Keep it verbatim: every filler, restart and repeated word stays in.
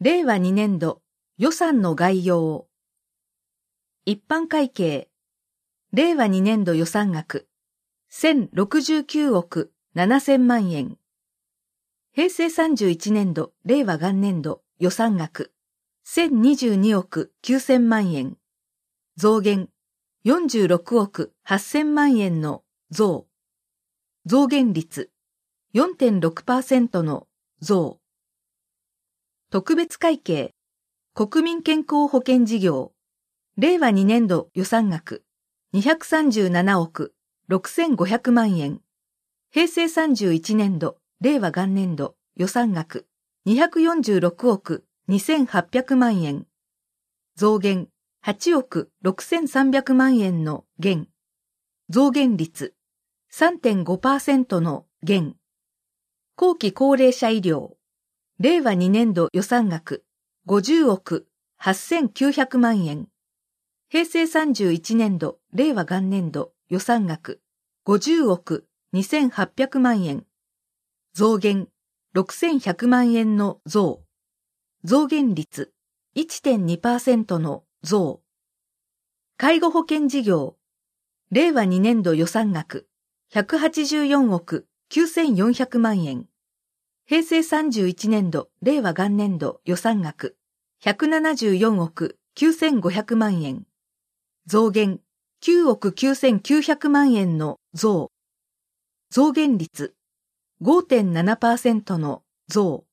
れいわにねんど予算の概要。一般会計。れいわにねんど予算額。せんろくじゅうきゅうおくななせんまんえん。平成さんじゅういちねんど令和元年度予算額。せんにじゅうにおくきゅうせんまんえん。増減。よんじゅうろくおくはっせんまんえんの増。増減率。よんてんろくパーセント の増。特別会計。国民健康保険事業。れいわにねんど予算額。にひゃくさんじゅうななおくろくせんごひゃくまんえん。平成さんじゅういちねんど令和元年度予算額。にひゃくよんじゅうろくおくにせんはっぴゃくまんえん。増減はちおくろくせんさんびゃくまんえんの減。増減率 さんてんごパーセント の減。後期高齢者医療。れいわにねんど予算額ごじゅうおくはっせんきゅうひゃくまんえん。平成さんじゅういちねんど令和元年度予算額ごじゅうおくにせんはっぴゃくまんえん。増減ろくせんひゃくまんえんの増。増減率 いってんにパーセント の増。介護保険事業。れいわにねんど予算額ひゃくはちじゅうよんおくきゅうせんよんひゃくまんえん。平成さんじゅういちねんど令和元年度予算額ひゃくななじゅうよんおくきゅうせんごひゃくまんえん。増減きゅうおくきゅうせんきゅうひゃくまんえんの増。増減率 ごてんななパーセント の増。